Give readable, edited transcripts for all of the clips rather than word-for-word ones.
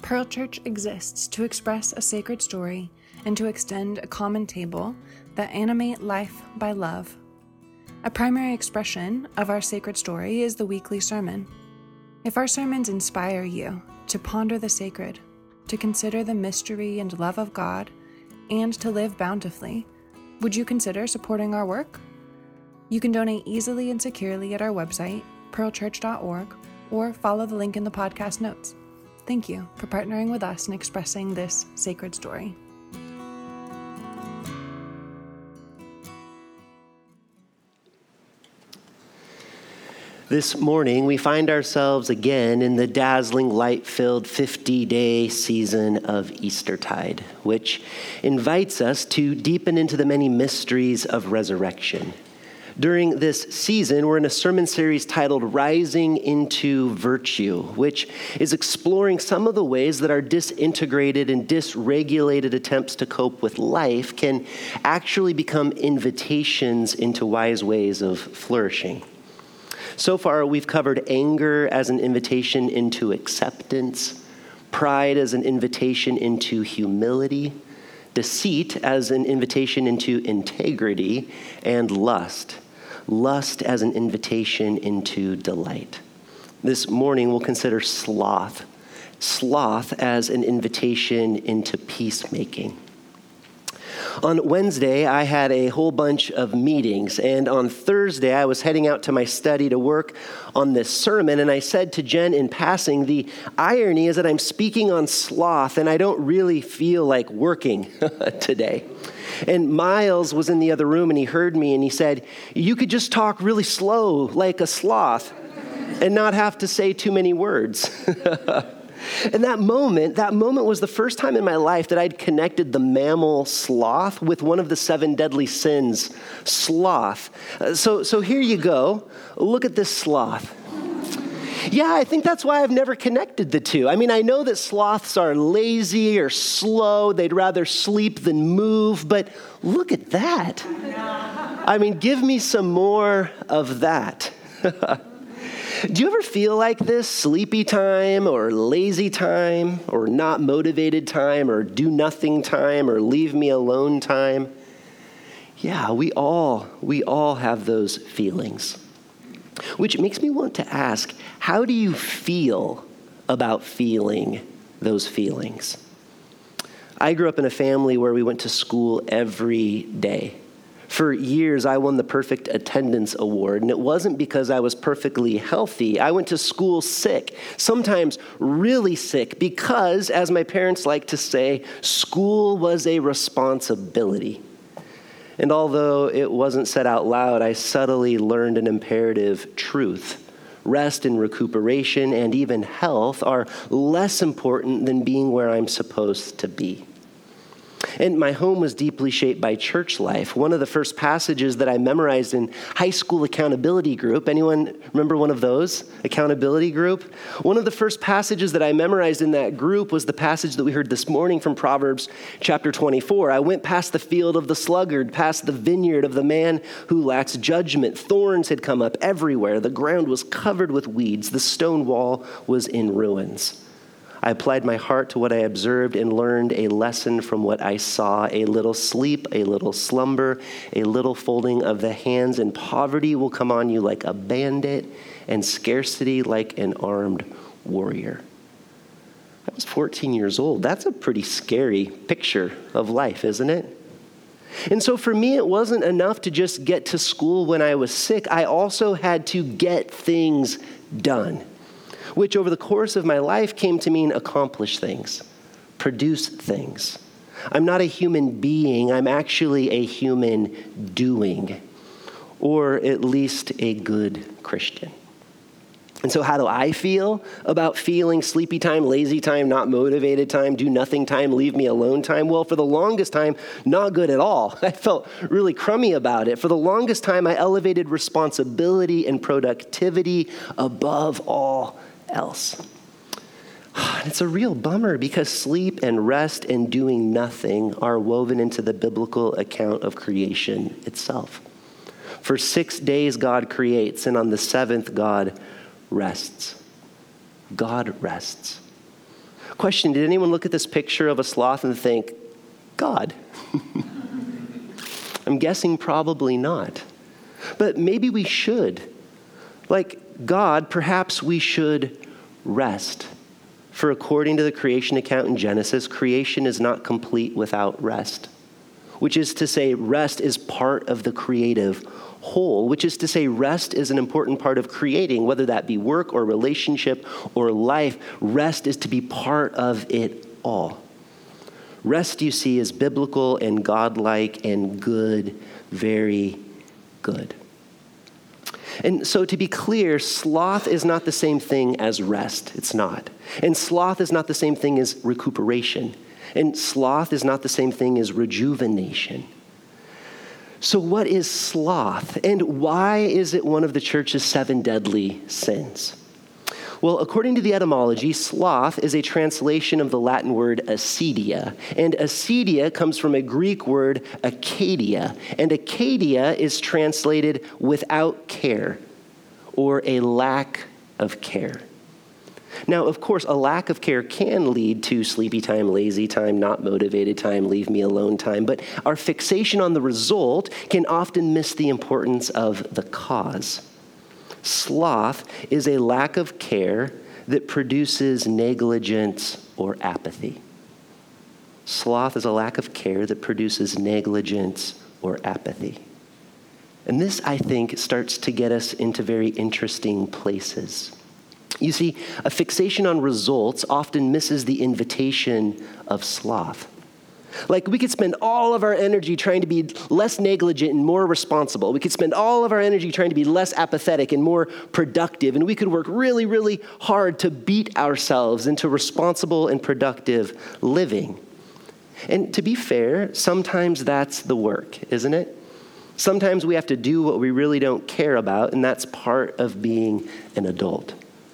Pearl Church exists to express a sacred story and to extend a common table that animate life by love. A primary expression of our sacred story is the weekly sermon. If our sermons inspire you to ponder the sacred, to consider the mystery and love of God, and to live bountifully, would you consider supporting our work? You can donate easily and securely at our website, pearlchurch.org, or follow the link in the podcast notes. Thank you for partnering with us in expressing this sacred story. This morning, we find ourselves again in the dazzling, light-filled 50-day season of Eastertide, which invites us to deepen into the many mysteries of resurrection. During this season, we're in a sermon series titled Rising into Virtue, which is exploring some of the ways that our disintegrated and dysregulated attempts to cope with life can actually become invitations into wise ways of flourishing. So far, we've covered anger as an invitation into acceptance, pride as an invitation into humility, deceit as an invitation into integrity, and lust as an invitation into delight. This morning, we'll consider sloth as an invitation into peacemaking. On Wednesday, I had a whole bunch of meetings, and on Thursday, I was heading out to my study to work on this sermon, and I said to Jen in passing, the irony is that I'm speaking on sloth, and I don't really feel like working today. And Miles was in the other room, and he heard me, and he said, "You could just talk really slow like a sloth and not have to say too many words." And that moment was the first time in my life that I'd connected the mammal sloth with one of the 7 deadly sins, sloth. So here you go. Look at this sloth. Yeah, I think that's why I've never connected the two. I mean, I know that sloths are lazy or slow. They'd rather sleep than move, but look at that. I mean, give me some more of that. Do you ever feel like this? Sleepy time or lazy time or not motivated time or do nothing time or leave me alone time? Yeah, we all have those feelings. Which makes me want to ask, how do you feel about feeling those feelings? I grew up in a family where we went to school every day. For years, I won the Perfect Attendance Award, and it wasn't because I was perfectly healthy. I went to school sick, sometimes really sick, because, as my parents like to say, school was a responsibility. And although it wasn't said out loud, I subtly learned an imperative truth. Rest and recuperation and even health are less important than being where I'm supposed to be. And my home was deeply shaped by church life. One of the first passages that I memorized in high school accountability group, anyone remember one of those? Accountability group? One of the first passages that I memorized in that group was the passage that we heard this morning from Proverbs chapter 24. I went past the field of the sluggard, past the vineyard of the man who lacks judgment. Thorns had come up everywhere. The ground was covered with weeds. The stone wall was in ruins. I applied my heart to what I observed and learned a lesson from what I saw. A little sleep, a little slumber, a little folding of the hands, and poverty will come on you like a bandit, and scarcity like an armed warrior. I was 14 years old. That's a pretty scary picture of life, isn't it? And so for me, it wasn't enough to just get to school when I was sick. I also had to get things done, which over the course of my life came to mean accomplish things, produce things. I'm not a human being, I'm actually a human doing, or at least a good Christian. And so how do I feel about feeling sleepy time, lazy time, not motivated time, do nothing time, leave me alone time? Well, for the longest time, not good at all. I felt really crummy about it. For the longest time, I elevated responsibility and productivity above all else. It's a real bummer because sleep and rest and doing nothing are woven into the biblical account of creation itself. For 6 days God creates, and on the 7th God rests. God rests. Question, did anyone look at this picture of a sloth and think, God? I'm guessing probably not. But maybe we should. Like God, perhaps we should rest. For according to the creation account in Genesis, creation is not complete without rest. Which is to say, rest is part of the creative whole, which is to say, rest is an important part of creating, whether that be work or relationship or life. Rest is to be part of it all. Rest, you see, is biblical and godlike and good, very good. And so to be clear, sloth is not the same thing as rest. It's not. And sloth is not the same thing as recuperation. And sloth is not the same thing as rejuvenation. So what is sloth? And why is it one of the church's 7 deadly sins? Well, according to the etymology, sloth is a translation of the Latin word acedia. And acedia comes from a Greek word Acadia. And Acadia is translated without care or a lack of care. Now, of course, a lack of care can lead to sleepy time, lazy time, not motivated time, leave me alone time. But our fixation on the result can often miss the importance of the cause. Sloth is a lack of care that produces negligence or apathy. Sloth is a lack of care that produces negligence or apathy. And this, I think, starts to get us into very interesting places. You see, a fixation on results often misses the invitation of sloth. Like, we could spend all of our energy trying to be less negligent and more responsible. We could spend all of our energy trying to be less apathetic and more productive. And we could work really, really hard to beat ourselves into responsible and productive living. And to be fair, sometimes that's the work, isn't it? Sometimes we have to do what we really don't care about, and that's part of being an adult.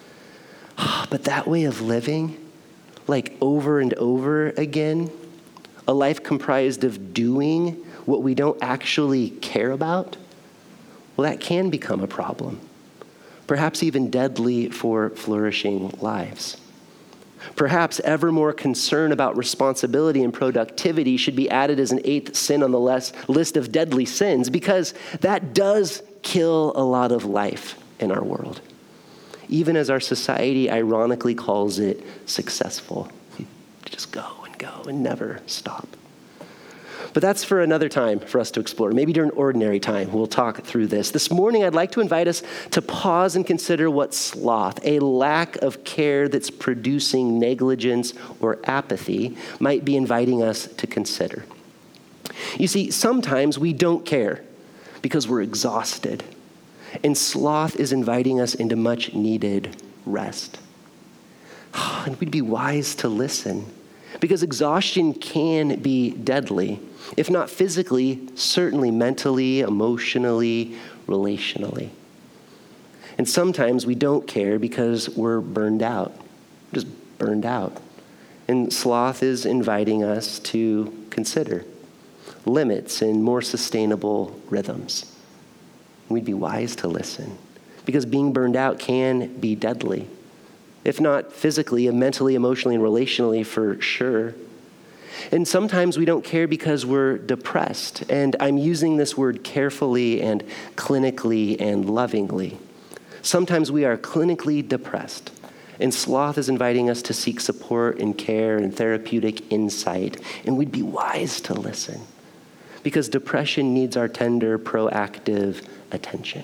But that way of living, like over and over again, a life comprised of doing what we don't actually care about, well, that can become a problem, perhaps even deadly for flourishing lives. Perhaps ever more concern about responsibility and productivity should be added as an 8th sin on the list of deadly sins, because that does kill a lot of life in our world, even as our society ironically calls it successful. Just go and never stop. But that's for another time for us to explore. Maybe during ordinary time, we'll talk through this. This morning, I'd like to invite us to pause and consider what sloth, a lack of care that's producing negligence or apathy, might be inviting us to consider. You see, sometimes we don't care because we're exhausted. And sloth is inviting us into much needed rest. And we'd be wise to listen, because exhaustion can be deadly, if not physically, certainly mentally, emotionally, relationally. And sometimes we don't care because we're burned out, just burned out. And sloth is inviting us to consider limits and more sustainable rhythms. We'd be wise to listen, because being burned out can be deadly, if not physically, mentally, emotionally, and relationally for sure. And sometimes we don't care because we're depressed. And I'm using this word carefully and clinically and lovingly. Sometimes we are clinically depressed, and sloth is inviting us to seek support and care and therapeutic insight. And we'd be wise to listen, because depression needs our tender, proactive attention.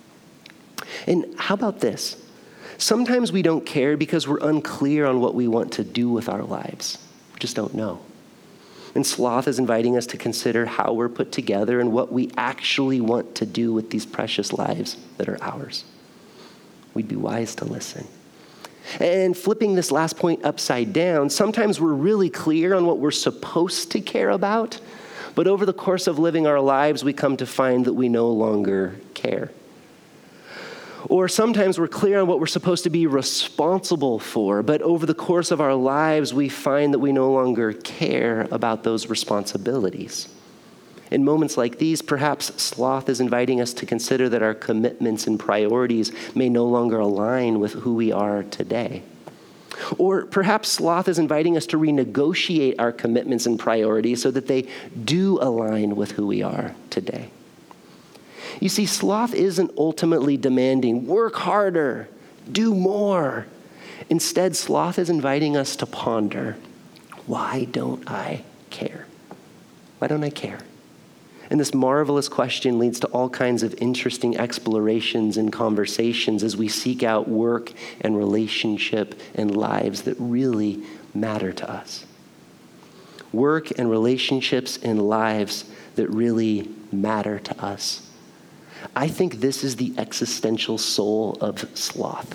And how about this? Sometimes we don't care because we're unclear on what we want to do with our lives. We just don't know. And sloth is inviting us to consider how we're put together and what we actually want to do with these precious lives that are ours. We'd be wise to listen. And flipping this last point upside down, sometimes we're really clear on what we're supposed to care about, but over the course of living our lives, we come to find that we no longer care. Or sometimes we're clear on what we're supposed to be responsible for, but over the course of our lives, we find that we no longer care about those responsibilities. In moments like these, perhaps sloth is inviting us to consider that our commitments and priorities may no longer align with who we are today. Or perhaps sloth is inviting us to renegotiate our commitments and priorities so that they do align with who we are today. You see, sloth isn't ultimately demanding, work harder, do more. Instead, sloth is inviting us to ponder, why don't I care? Why don't I care? And this marvelous question leads to all kinds of interesting explorations and conversations as we seek out work and relationship and lives that really matter to us. Work and relationships and lives that really matter to us. I think this is the existential soul of sloth.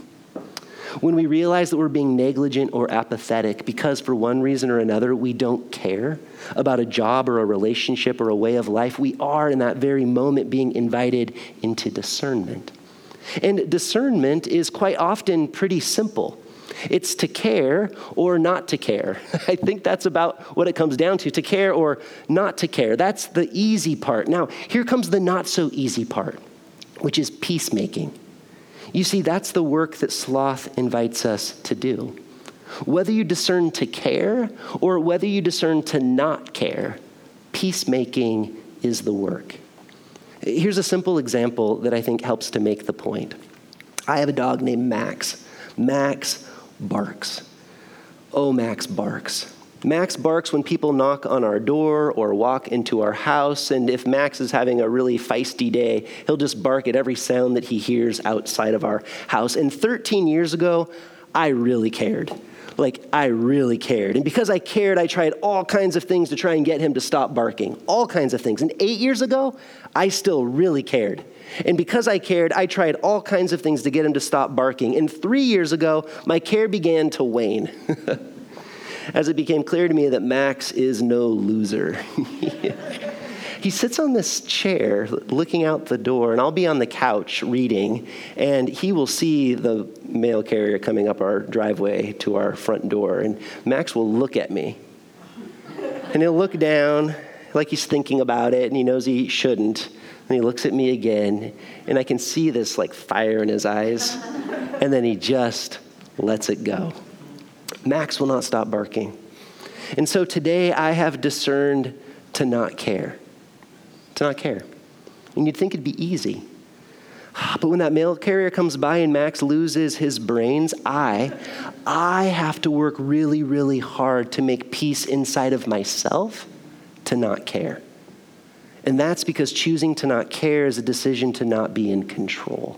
When we realize that we're being negligent or apathetic because for one reason or another we don't care about a job or a relationship or a way of life, we are in that very moment being invited into discernment. And discernment is quite often pretty simple. It's to care or not to care. I think that's about what it comes down to care or not to care. That's the easy part. Now, here comes the not so easy part, which is peacemaking. You see, that's the work that sloth invites us to do. Whether you discern to care or whether you discern to not care, peacemaking is the work. Here's a simple example that I think helps to make the point. I have a dog named Max. Max barks. Oh, Max barks. Max barks when people knock on our door or walk into our house, and if Max is having a really feisty day, he'll just bark at every sound that he hears outside of our house. And 13 years ago, I really cared. I really cared. And because I cared, I tried all kinds of things to try and get him to stop barking. All kinds of things. And 8 years ago, I still really cared. And because I cared, I tried all kinds of things to get him to stop barking. And 3 years ago, my care began to wane. As it became clear to me that Max is no loser. He sits on this chair looking out the door, and I'll be on the couch reading, and he will see the mail carrier coming up our driveway to our front door, and Max will look at me. And he'll look down like he's thinking about it, and he knows he shouldn't. And he looks at me again, and I can see this fire in his eyes, and then he just lets it go. Max will not stop barking. And so today I have discerned to not care. To not care. And you'd think it'd be easy. But when that mail carrier comes by and Max loses his brains, I have to work really, really hard to make peace inside of myself to not care. And that's because choosing to not care is a decision to not be in control.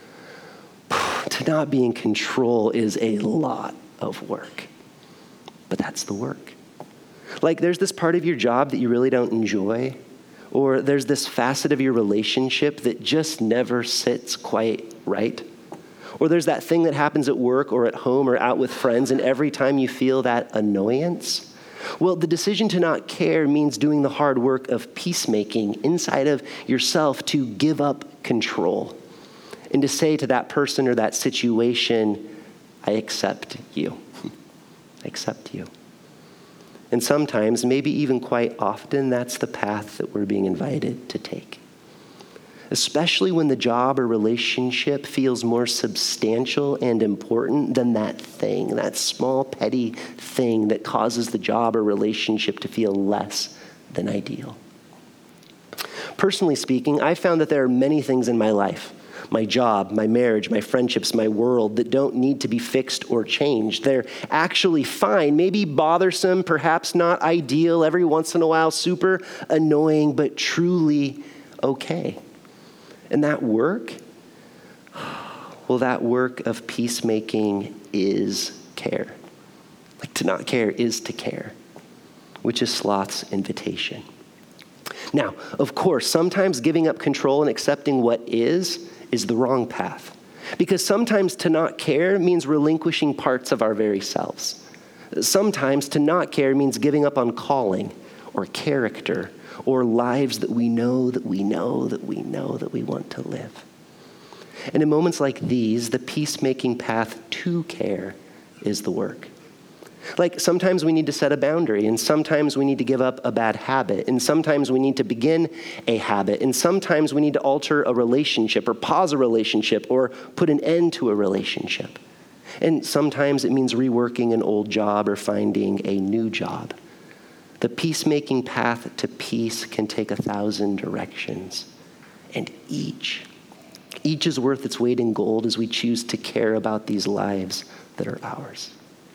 To not be in control is a lot of work. But that's the work. There's this part of your job that you really don't enjoy, or there's this facet of your relationship that just never sits quite right. Or there's that thing that happens at work or at home or out with friends, and every time you feel that annoyance, well, the decision to not care means doing the hard work of peacemaking inside of yourself to give up control and to say to that person or that situation, I accept you. I accept you. And sometimes, maybe even quite often, that's the path that we're being invited to take. Especially when the job or relationship feels more substantial and important than that thing, that small, petty thing that causes the job or relationship to feel less than ideal. Personally speaking, I found that there are many things in my life, my job, my marriage, my friendships, my world, that don't need to be fixed or changed. They're actually fine, maybe bothersome, perhaps not ideal, every once in a while super annoying, but truly okay. And that work, well, that work of peacemaking is care. To not care is to care, which is sloth's invitation. Now, of course, sometimes giving up control and accepting what is the wrong path. Because sometimes to not care means relinquishing parts of our very selves. Sometimes to not care means giving up on calling or character or lives that we know that we want to live. And in moments like these, the peacemaking path to care is the work. Sometimes we need to set a boundary, and sometimes we need to give up a bad habit, and sometimes we need to begin a habit, and sometimes we need to alter a relationship or pause a relationship or put an end to a relationship. And sometimes it means reworking an old job or finding a new job. The peacemaking path to peace can take 1,000 directions. And each is worth its weight in gold as we choose to care about these lives that are ours.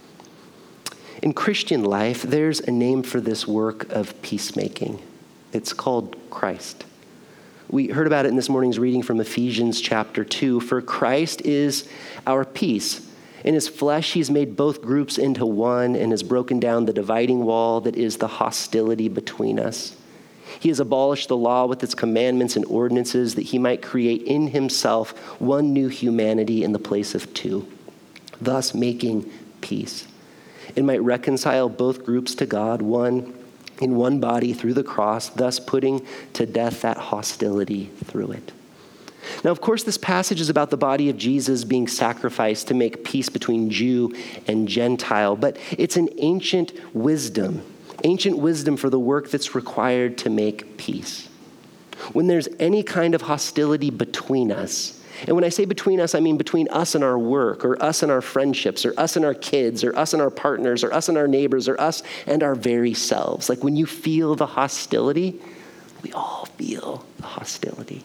In Christian life, there's a name for this work of peacemaking. It's called Christ. We heard about it in this morning's reading from Ephesians chapter 2. For Christ is our peace. In his flesh, he's made both groups into one and has broken down the dividing wall that is the hostility between us. He has abolished the law with its commandments and ordinances that he might create in himself one new humanity in the place of two, thus making peace. It might reconcile both groups to God, one in one body through the cross, thus putting to death that hostility through it. Now, of course, this passage is about the body of Jesus being sacrificed to make peace between Jew and Gentile, but it's an ancient wisdom for the work that's required to make peace. When there's any kind of hostility between us, and when I say between us, I mean between us and our work, or us and our friendships, or us and our kids, or us and our partners, or us and our neighbors, or us and our very selves. Like when you feel the hostility, we all feel the hostility.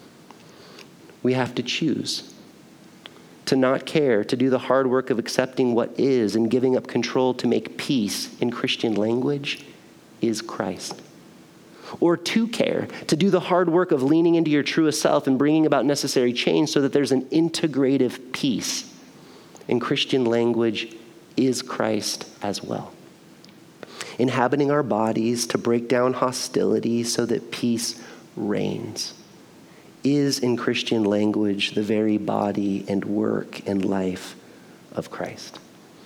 We have to choose to not care, to do the hard work of accepting what is and giving up control to make peace in Christian language is Christ. Or to care, to do the hard work of leaning into your truest self and bringing about necessary change so that there's an integrative peace in Christian language is Christ as well. Inhabiting our bodies to break down hostility so that peace reigns is in Christian language the very body and work and life of Christ.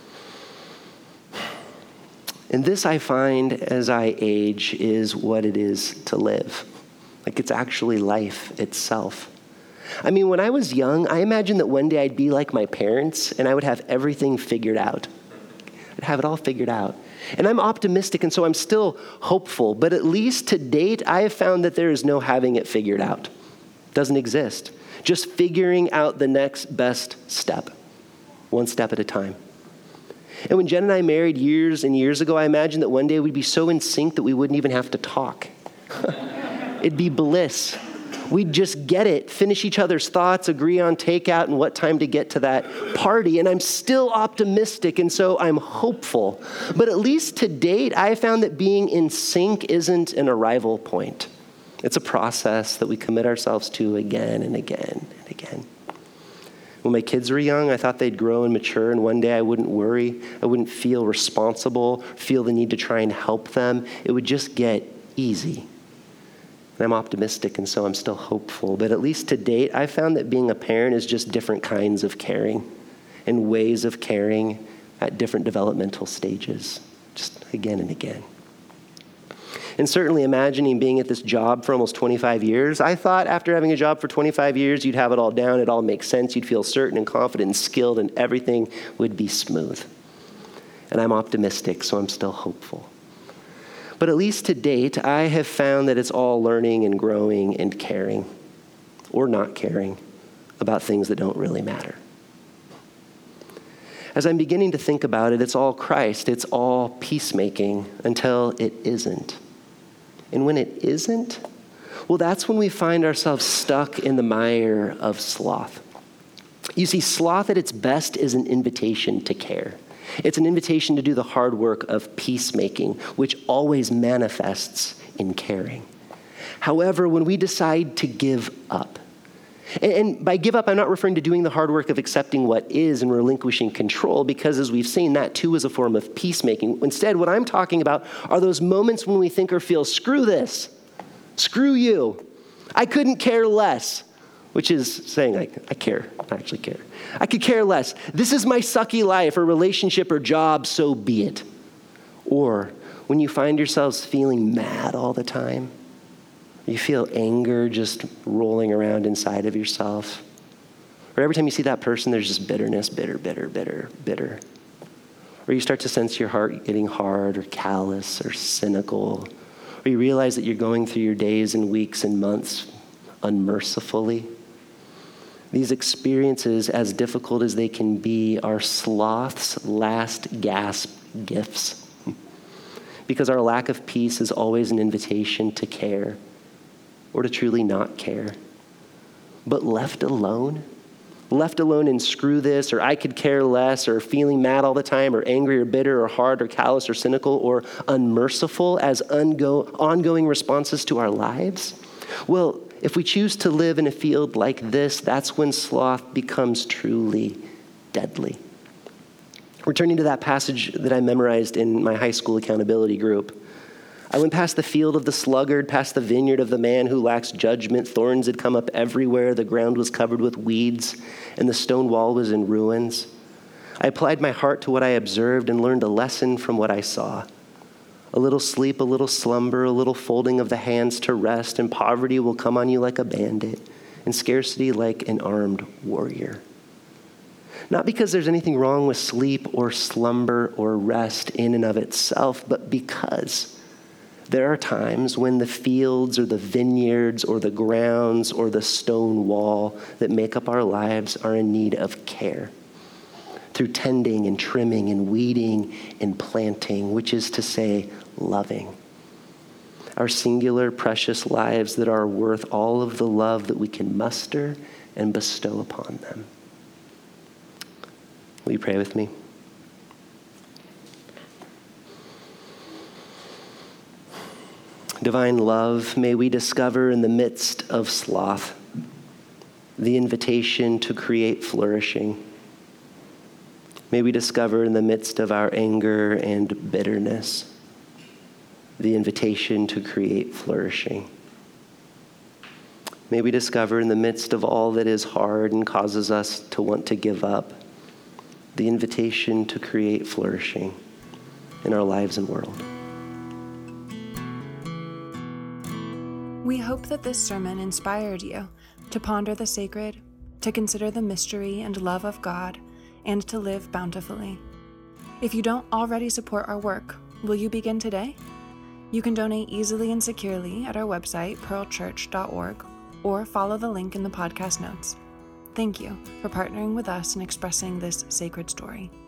And this I find as I age is what it is to live. Like it's actually life itself. I mean, when I was young, I imagined that one day I'd be like my parents and I would have everything figured out. I'd have it all figured out. And I'm optimistic, and so I'm still hopeful. But at least to date, I have found that there is no having it figured out. It doesn't exist. Just figuring out the next best step, one step at a time. And when Jen and I married years and years ago, I imagined that one day we'd be so in sync that we wouldn't even have to talk. It'd be bliss. We'd just get it, finish each other's thoughts, agree on takeout and what time to get to that party. And I'm still optimistic, and so I'm hopeful. But at least to date, I found that being in sync isn't an arrival point. It's a process that we commit ourselves to again and again and again. When my kids were young, I thought they'd grow and mature, and one day I wouldn't worry. I wouldn't feel responsible, feel the need to try and help them. It would just get easy. And I'm optimistic, and so I'm still hopeful. But at least to date, I found that being a parent is just different kinds of caring and ways of caring at different developmental stages, just again and again. And certainly imagining being at this job for almost 25 years, I thought after having a job for 25 years, you'd have it all down, it all makes sense, you'd feel certain and confident and skilled, and everything would be smooth. And I'm optimistic, so I'm still hopeful. But at least to date, I have found that it's all learning and growing and caring, or not caring, about things that don't really matter. As I'm beginning to think about it, it's all Christ, it's all peacemaking until it isn't. And when it isn't, well, that's when we find ourselves stuck in the mire of sloth. You see, sloth at its best is an invitation to care. It's an invitation to do the hard work of peacemaking, which always manifests in caring. However, when we decide to give up, and by give up, I'm not referring to doing the hard work of accepting what is and relinquishing control, because as we've seen, that too is a form of peacemaking. Instead, what I'm talking about are those moments when we think or feel, screw this, screw you, I couldn't care less, which is saying, I care, I actually care. I could care less. This is my sucky life or relationship or job, so be it. Or when you find yourselves feeling mad all the time, you feel anger just rolling around inside of yourself. Or every time you see that person, there's just bitterness, bitter. Or you start to sense your heart getting hard or callous or cynical. Or you realize that you're going through your days and weeks and months unmercifully. These experiences, as difficult as they can be, are sloth's last gasp gifts. Because our lack of peace is always an invitation to care or to truly not care. But left alone and screw this, or I could care less, or feeling mad all the time, or angry, or bitter, or hard, or callous, or cynical, or unmerciful as ongoing responses to our lives, well, if we choose to live in a field like this, that's when sloth becomes truly deadly. Returning to that passage that I memorized in my high school accountability group, I went past the field of the sluggard, past the vineyard of the man who lacks judgment. Thorns had come up everywhere. The ground was covered with weeds, and the stone wall was in ruins. I applied my heart to what I observed and learned a lesson from what I saw. A little sleep, a little slumber, a little folding of the hands to rest, and poverty will come on you like a bandit, and scarcity like an armed warrior. Not because there's anything wrong with sleep or slumber or rest in and of itself, but because there are times when the fields or the vineyards or the grounds or the stone wall that make up our lives are in need of care. Through tending and trimming and weeding and planting, which is to say, loving. Our singular, precious lives that are worth all of the love that we can muster and bestow upon them. Will you pray with me? Divine love, may we discover in the midst of sloth the invitation to create flourishing. May we discover in the midst of our anger and bitterness the invitation to create flourishing. May we discover in the midst of all that is hard and causes us to want to give up the invitation to create flourishing in our lives and world. We hope that this sermon inspired you to ponder the sacred, to consider the mystery and love of God, and to live bountifully. If you don't already support our work, will you begin today? You can donate easily and securely at our website, pearlchurch.org, or follow the link in the podcast notes. Thank you for partnering with us in expressing this sacred story.